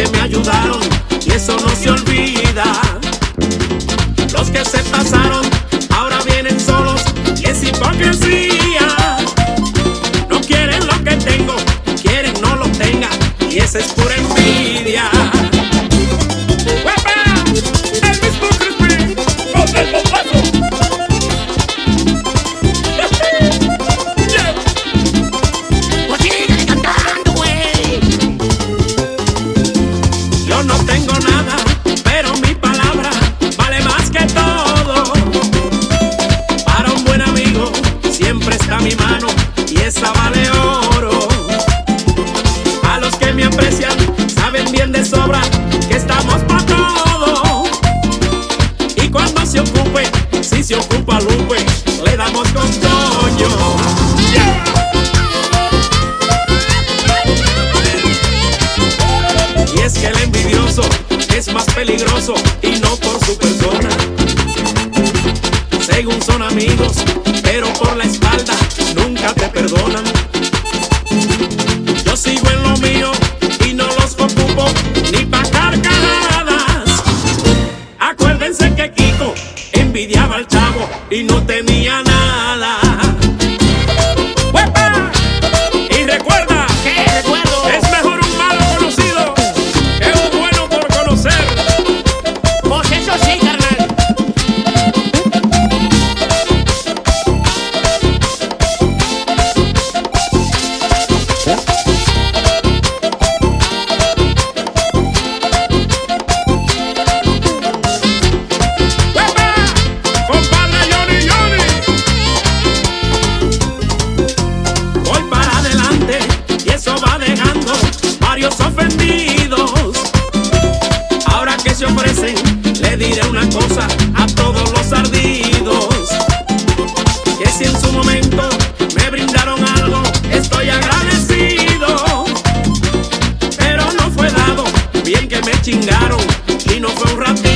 que me ayudaron y eso no se olvida. Los que se pasaron ahora vienen solos y es hipocresía. No quieren lo que tengo, quieren no lo tenga y esa es pura envidia. Yo no tengo nada, pero mi palabra vale más que todo. Para un buen amigo siempre está mi mano y esa vale oro. A los que me aprecian saben bien de sobra que estamos pa' todo. Y cuando se ocupe, si se ocupa Lupe, le damos con Toño. Y es que el envidioso es más peligroso y no por su persona. Según son amigos, pero por la espalda nunca te perdonan. Yo sigo en lo mío y no los ocupo ni pa' carcajadas. Acuérdense que Kiko envidiaba al Chavo y no tenía nada. ¡Huepa! Y recuerda, ¿Qué recuerdo? es mejor un malo conocido que un bueno por conocer. Pues eso sí, carnal. ¡Huepa! Compadre Johnny Johnny. Voy para adelante y eso va dejando varios ofendidos. Ahora que se ofrecen, le diré una cosa a todos los ardidos. Que si en su momento me brindaron algo, estoy agradecido. Pero no fue dado, bien que me chingaron y no fue un ratito.